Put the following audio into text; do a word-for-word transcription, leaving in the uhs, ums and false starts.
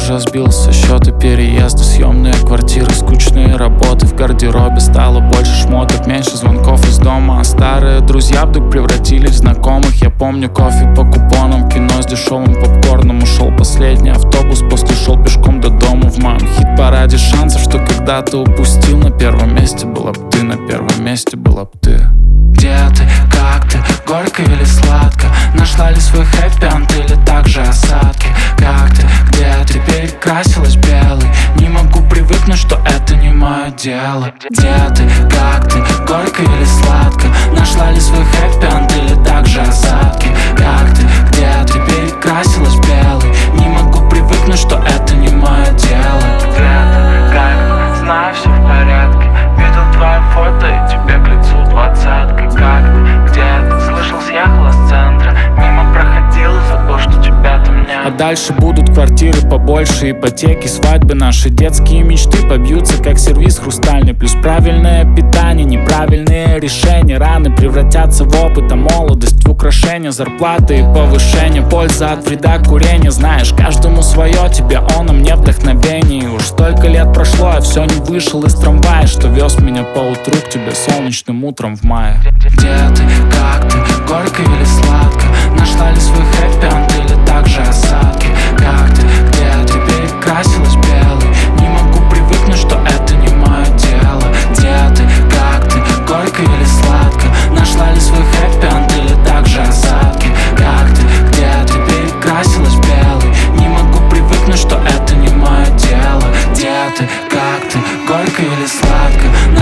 уже сбился счеты, переезды, съемные квартиры, скучные работы. В гардеробе стало больше шмоток, меньше звонков из дома. А старые друзья вдруг превратились в знакомых. Я помню кофе по купонам, кино с дешевым попкорном. Ушел последний автобус, после шел пешком до дома. В моем хит-параде шансов, что когда-то упустил. На первом месте была б ты, на первом месте была б ты. Где ты, как ты, горько или сладко? Нашла ли свой хэппи-энд или также осадки? Как ты, где ты, перекрасилась в белый? Не могу привыкнуть, что это не мое дело. Где ты, как ты, горько или сладко? Нашла ли свой хэппи-энд или также осадки? Как ты, где ты, перекрасилась в белый? Не могу привыкнуть, что это не мое дело. Где ты, как ты, знаю, все в порядке. Видел твое фото и тебе к лицу двадцатка. Как ты, где ты, слышал, съехала с центра. Мимо проходила, забыл, что тебя там нет. А дальше будут квартиры побольше, ипотеки, свадьбы. Наши детские мечты побьются, как сервиз хрустальный. Плюс правильное питание, неправильные решения. Раны превратятся в опыт, а молодость в украшение. Зарплаты и повышение, польза от вреда курения. Знаешь, каждому свое, тебе он, а мне вдохновение. И уж столько лет прошло, я все не вышел из трамвая, что вез меня по утру к тебе солнечным утром в мае. Где ты, как ты, горько или сладко? Нашла ли свой хэппи-энд или также осадки? Как ты, где ты, перекрасилась в белый? Не могу привыкнуть, что это не мое дело. Где ты, как ты, горько или сладко? Нашла ли свой хэппи-энд или также осадки? Как ты, где ты, перекрасилась в белый? Не могу привыкнуть, что это не мое дело. Где ты, как ты, горько или сладко?